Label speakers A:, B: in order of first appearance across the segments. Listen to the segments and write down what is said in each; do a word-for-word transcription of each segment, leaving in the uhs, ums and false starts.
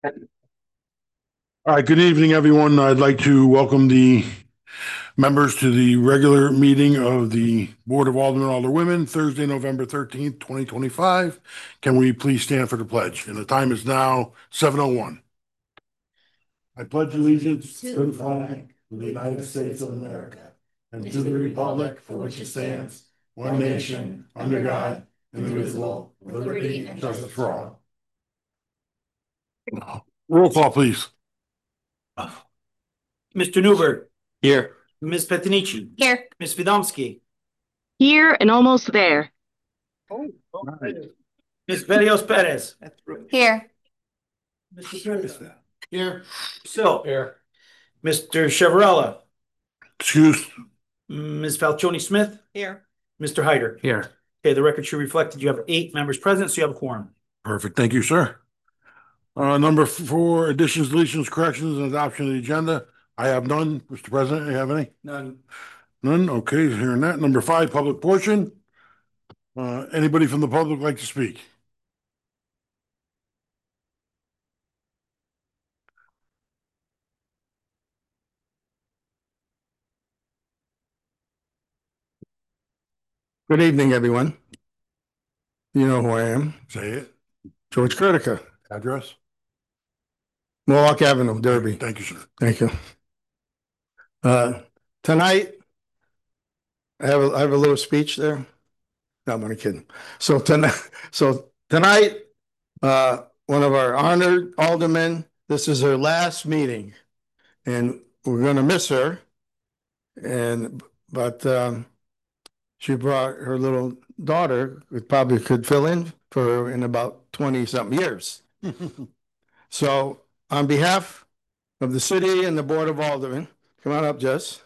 A: All right, good evening, everyone. I'd like to welcome the members to the regular meeting of the Board of Aldermen, Alderwomen, Thursday, November thirteenth, twenty twenty-five. Can we please stand for the pledge? And the time is now seven oh one. I pledge allegiance to the flag of the United States of America and to the republic for which it stands, one nation, under God, indivisible, with liberty and justice for all. Roll call, please.
B: Mister Newberg.
C: Here.
B: Miz Petinici.
D: Here.
B: Miz Fidomski.
D: Here and almost there.
B: Oh, Miz Barrios Perez.
D: Here.
B: Mister Perez.
C: Here.
B: So.
C: Here.
B: Mister Chevarella.
A: Excuse.
B: Miz Falcioni Smith.
D: Here.
B: Mister Hyder.
C: Here.
B: Okay, the record should reflect that you have eight members present, so you have a quorum.
A: Perfect. Thank you, sir. Uh, number four, additions, deletions, corrections, and adoption of the agenda. I have none. Mister President, you have any?
B: None.
A: None? Okay, hearing that. Number five, public portion. Uh, anybody from the public like to speak?
C: Good evening, everyone. You know who I am.
A: Say it.
C: George Curtica.
A: Address?
C: Mohawk Avenue, Derby.
A: Thank you, sir.
C: Thank you. Uh, tonight, I have a, I have a little speech there. No, I'm only kidding. So tonight, so tonight, uh, one of our honored aldermen, this is her last meeting, and we're going to miss her. And but um, she brought her little daughter, who probably could fill in for her in about twenty something years. So on behalf of the city and the Board of Aldermen, come on up, Jess.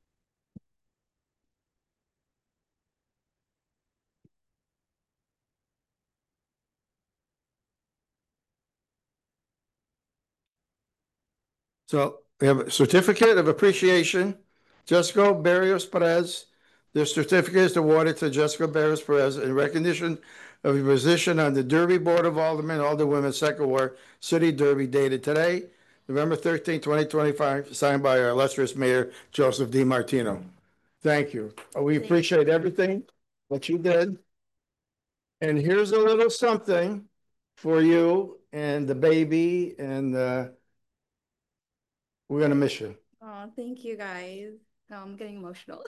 C: So we have a certificate of appreciation, Jessica Barrios Perez. The certificate is awarded to Jessica Barrios Perez in recognition of your position on the Derby Board of Aldermen, Alderwomen, Second Ward, City Derby, dated today, November thirteenth, twenty twenty-five, signed by our illustrious Mayor, Joseph DiMartino. Thank you. We appreciate everything that you did. And here's a little something for you and the baby, and uh, we're going to miss you.
D: Oh, thank you guys. Oh, I'm getting emotional.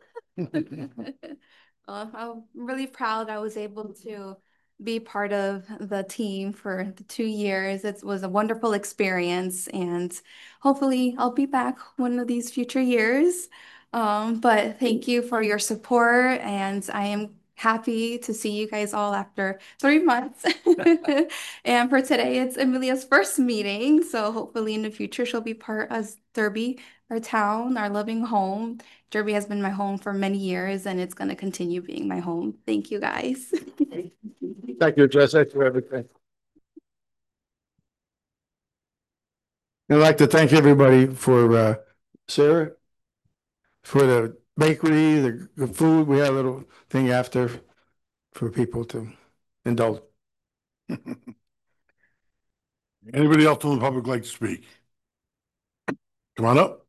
D: uh, I'm really proud I was able to be part of the team for the two years. It was a wonderful experience, and hopefully I'll be back one of these future years. Um, but thank you for your support, and I am happy to see you guys all after three months. And for today, it's Amelia's first meeting, so hopefully in the future she'll be part of Derby, our town, our loving home. Derby has been my home for many years, and it's going to continue being my home. Thank you, guys.
C: Thank you, Jess. Thanks for everything. I'd like to thank everybody for uh, Sarah, for the bakery, the, the food. We had a little thing after for people to indulge.
A: Anybody else from the public like to speak? Come on up.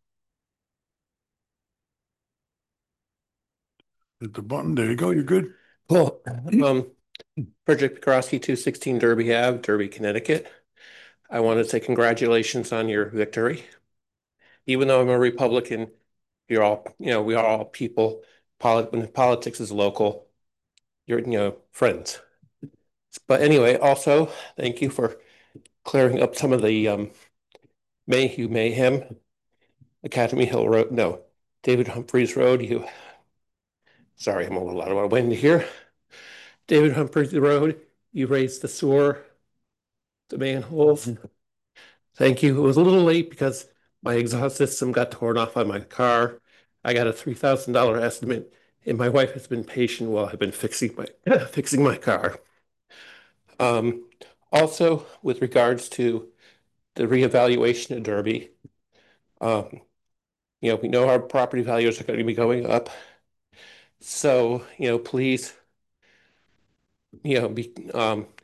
A: Hit the button. There you go. You're good.
E: Cool. Um, Frederick Pekrosky, two sixteen Derby Ave, Derby, Connecticut. I want to say congratulations on your victory. Even though I'm a Republican, you're all, you know, we are all people. Polit when politics is local, you're, you know, friends. But anyway, also, thank you for clearing up some of the um, Mayhew Mayhem, Academy Hill Road, no, David Humphreys Road. You, sorry, I'm a little out of my wind here. David Humphreys Road, you raised the sewer, the manholes. Thank you. It was a little late because my exhaust system got torn off on my car. I got a three thousand dollar estimate, and my wife has been patient while I've been fixing my fixing my car. Um, also, with regards to the reevaluation of Derby, um, you know, we know our property values are going to be going up. So, you know, please, you know, be, um,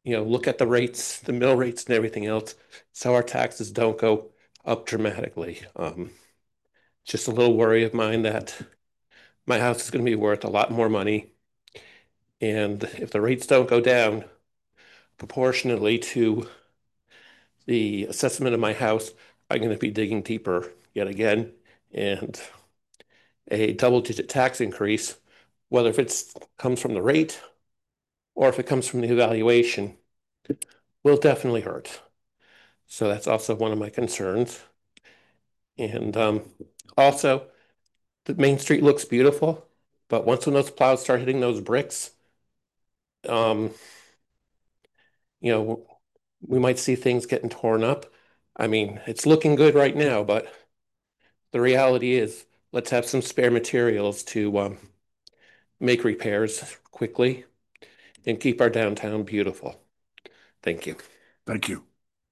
E: you know, look at the rates, the mill rates and everything else, so our taxes don't go up dramatically. Um, just a little worry of mine that my house is going to be worth a lot more money. And if the rates don't go down proportionately to the assessment of my house, I'm going to be digging deeper yet again. And a double digit tax increase, whether if it comes from the rate or if it comes from the evaluation, will definitely hurt. So that's also one of my concerns. And um, also, the Main Street looks beautiful, but once when those plows start hitting those bricks, um, you know, we might see things getting torn up. I mean, it's looking good right now, but the reality is, let's have some spare materials to um, make repairs quickly and keep our downtown beautiful. Thank you.
A: Thank you.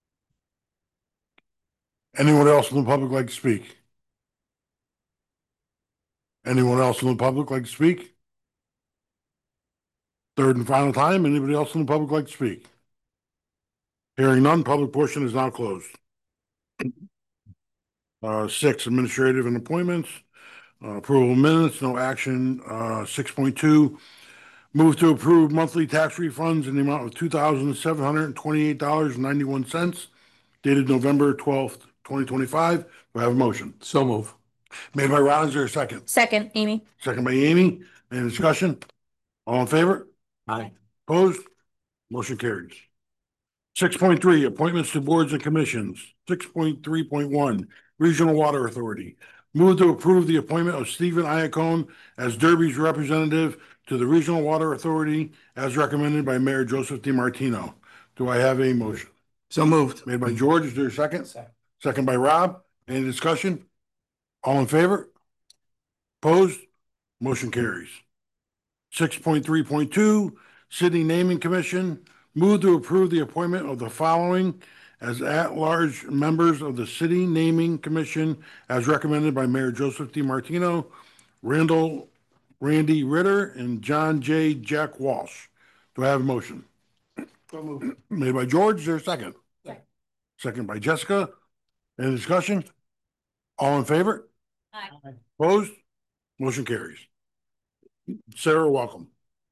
A: Anyone else in the public like to speak? Anyone else in the public like to speak? Third and final time, anybody else in the public like to speak? Hearing none, public portion is now closed. Uh, six, administrative and appointments. Uh, approval of minutes, no action. Uh, six point two, move to approve monthly tax refunds in the amount of two thousand seven hundred and twenty-eight dollars and ninety-one cents dated November twelfth, twenty twenty-five. Do I have a motion?
C: So move.
A: Made by Ron, is there a second?
F: Second, Amy.
A: Second by Amy. Any discussion? All in favor?
C: Aye.
A: Opposed? Motion carries. Six point three, appointments to boards and commissions. Six point three point one, Regional Water Authority. Move to approve the appointment of Stephen Iacone as Derby's representative to the Regional Water Authority as recommended by Mayor Joseph DiMartino. Do I have a motion?
C: So moved.
A: Made by George, is there a second? Second. Second by Rob. Any discussion? All in favor? Opposed? Motion carries. Six point three point two, City Naming Commission. Move to approve the appointment of the following as at-large members of the City Naming Commission as recommended by Mayor Joseph DiMartino, Randall, Randy Ritter, and John J. Jack Walsh. Do I have a motion?
C: So moved.
A: Made by George, is there a second?
F: Second.
A: Second by Jessica. Any discussion? All in favor?
F: Aye.
A: Opposed? Motion carries. Sarah, welcome.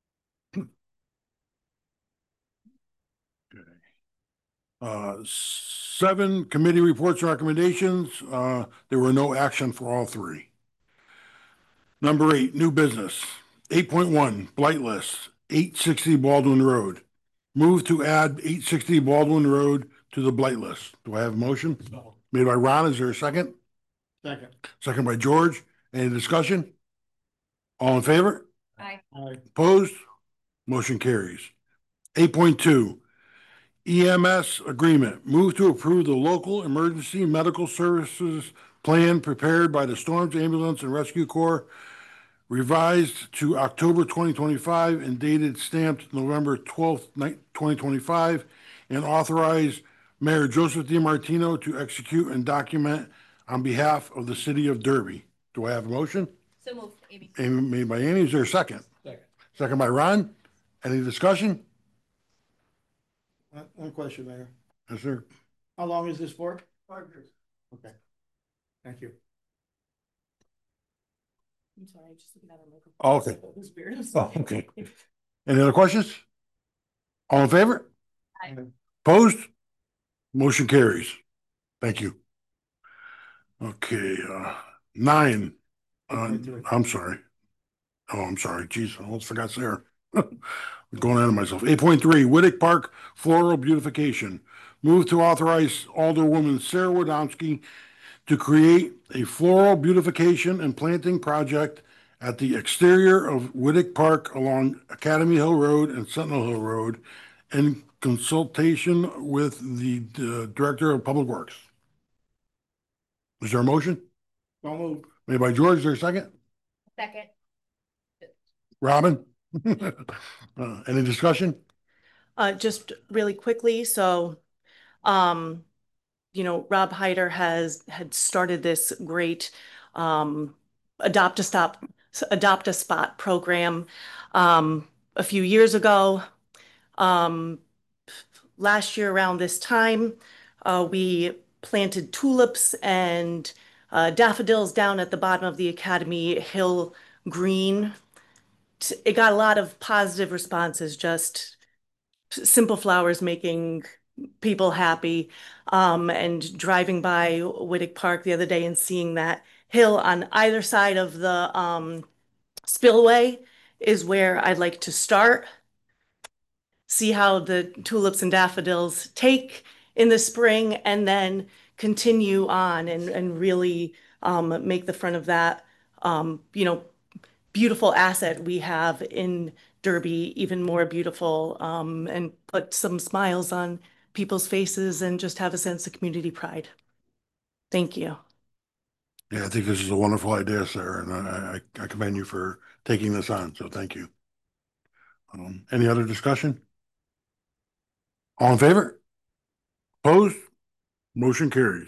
A: Uh, seven committee reports and recommendations. Uh, there were no action for all three. Number eight, new business. Eight point one, blight list, eight sixty Baldwin Road. Move to add eight sixty Baldwin Road to the blight list. Do I have a motion?
C: No.
A: Made by Ron, is there a second?
C: Second.
A: Second by George. Any discussion? All in favor?
F: Aye.
C: Aye.
A: Opposed? Motion carries. Eight point two, E M S agreement. Move to approve the local emergency medical services plan prepared by the Storms Ambulance and Rescue Corps, revised to October twenty twenty-five and dated stamped November twelfth, twenty twenty-five, and authorize Mayor Joseph DiMartino to execute and document on behalf of the city of Derby. Do I have a motion?
F: So moved, Amy.
A: Amy, made by Amy. Is there a second?
C: Second.
A: Second by Ron. Any discussion?
C: One- One question, Mayor.
A: Yes, sir.
C: How long is this for? Five years. Okay. Thank you.
F: I'm sorry, just looking at her.
A: Oh, okay.
F: It was weird. I'm
A: Oh,
F: sorry.
A: okay. Any other questions? All in favor?
F: Aye.
A: Opposed? Motion carries. Thank you. Okay, uh, nine. Uh, I'm sorry. Oh, I'm sorry. Jeez, I almost forgot Sarah. I'm going out of myself. Eight point three, Whittick Park Floral Beautification. Move to authorize Alderwoman Sarah Wodomski to create a floral beautification and planting project at the exterior of Whittick Park along Academy Hill Road and Sentinel Hill Road in consultation with the uh, Director of Public Works. Is there a motion?
C: So moved.
A: Made by George, is there a second?
F: Second.
A: Robin? Uh, any discussion?
G: Uh, just really quickly, so, um, you know, Rob Hyder has, had started this great, um, adopt a stop, adopt a spot program, um, a few years ago. Um, last year around this time, uh, we planted tulips and uh, daffodils down at the bottom of the Academy Hill Green. It got a lot of positive responses, just simple flowers making people happy. Um, and driving by Whittick Park the other day and seeing that hill on either side of the um, spillway is where I'd like to start. See how the tulips and daffodils take in the spring and then continue on and, and really um, make the front of that, um, you know, beautiful asset we have in Derby even more beautiful, um, and put some smiles on people's faces and just have a sense of community pride. Thank you.
A: Yeah, I think this is a wonderful idea, Sarah, and I, I I commend you for taking this on, so thank you. Um, any other discussion? All in favor? Opposed? Motion carries.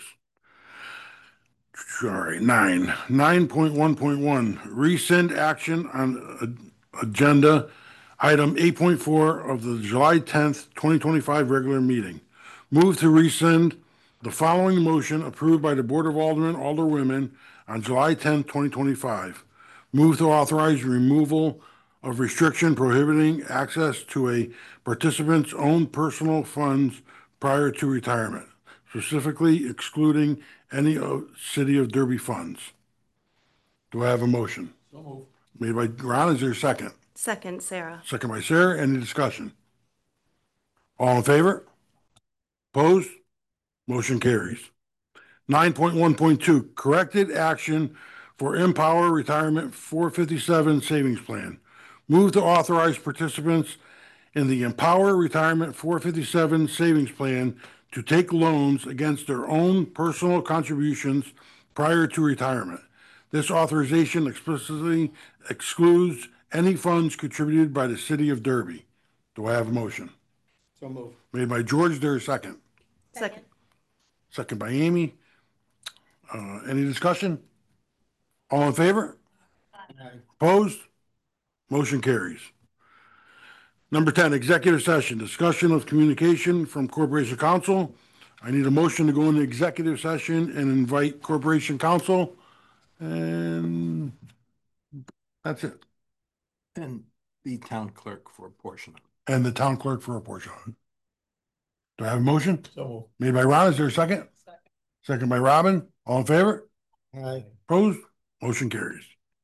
A: All right, nine, nine point one point one, rescind action on uh, agenda item eight point four of the July tenth, twenty twenty-five regular meeting. Move to rescind the following motion approved by the Board of Aldermen, Alderwomen on July tenth, twenty twenty-five. Move to authorize removal of restriction prohibiting access to a participant's own personal funds prior to retirement, specifically excluding any of City of Derby funds. Do I have a motion?
B: So moved.
A: Made by Ron, is there a second?
G: Second, Sarah.
A: Second by Sarah, any discussion? All in favor? Opposed? Motion carries. nine point one point two, corrected action for Empower Retirement four fifty-seven Savings Plan. Move to authorize participants in the Empower Retirement four fifty-seven Savings Plan to take loans against their own personal contributions prior to retirement. This authorization explicitly excludes any funds contributed by the City of Derby. Do I have a motion?
C: So move.
A: Made by George, is there a second?
G: Second.
A: Second by Amy. Uh, any discussion? All in favor? Opposed? Motion carries. Number ten, executive session, discussion of communication from Corporation Counsel. I need a motion to go into executive session and invite Corporation Counsel. And that's it.
H: And the town clerk for a portion of it.
A: And the town clerk for a portion of it. Do I have a motion?
B: So moved.
A: Made by Ron, is there a second?
F: Second.
A: Second by Robin, all in favor?
C: Aye.
A: Opposed? Motion carries.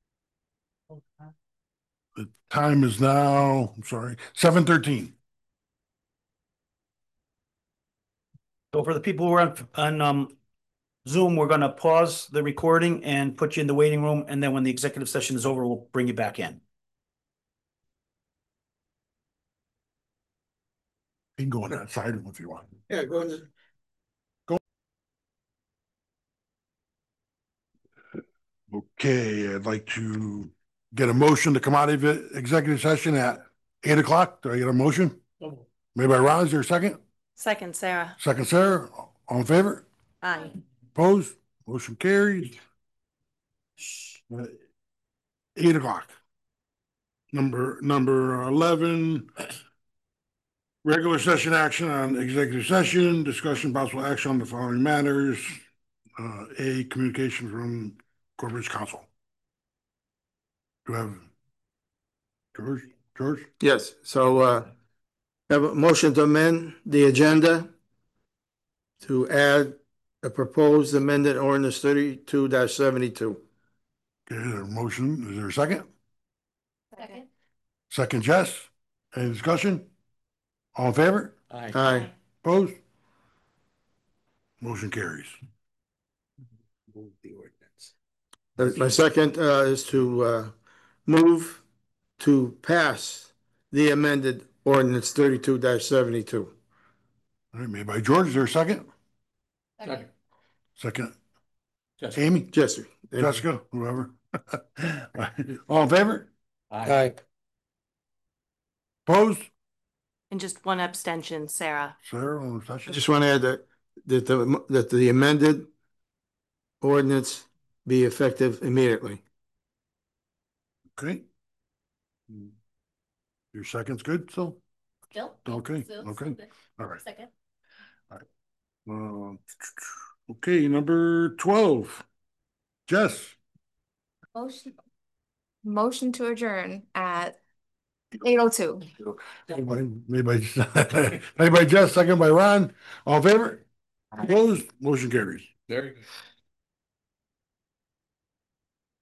A: The time is now, I'm sorry, seven thirteen.
B: So for the people who are on, on um, Zoom, we're gonna pause the recording and put you in the waiting room, and then when the executive session is over, we'll bring you back in.
A: You can go on that side if you want.
C: Yeah, go ahead.
A: Okay, I'd like to get a motion to come out of it, executive session at eight o'clock. Do I get a motion? Made by Ron, is there a second?
G: Second, Sarah.
A: Second, Sarah, all in favor?
G: Aye.
A: Opposed? Motion carries. Uh, Eight o'clock. Number, number eleven. Regular session action on executive session, discussion possible action on the following matters. Uh, A, communication from Corporation Counsel. Do I have George, George?
C: Yes, so, uh, have a motion to amend the agenda to add a proposed amended ordinance thirty-two seventy-two.
A: Okay, a motion, is there a second?
F: Second.
A: Second, Jess, any discussion? All in favor?
H: Aye.
C: Aye.
A: Opposed? Motion carries.
H: Move the ordinance.
C: Uh, My second, uh, is to, uh, move to pass the amended ordinance thirty-two seventy-two.
A: All right, made by George, is there a second?
F: Second.
A: Second,
H: Jessica.
A: Amy,
C: Jesse.
A: Jessica, whoever. All in favor?
C: Aye.
A: Opposed?
G: And just one abstention, Sarah.
A: Sarah, on the
C: I
A: session?
C: just want to add that, that the, that the amended ordinance be effective immediately.
A: Okay. Your second's good, so?
F: Still?
A: Okay,
F: Still-
A: okay.
F: still good.
A: All right.
F: Second.
A: Uh, Okay, number twelve. Jess,
D: Motion, motion to adjourn at eight oh two.
A: anybody, anybody, anybody Jess, second by Ron, all in favor? Opposed, motion carries.
E: Very good.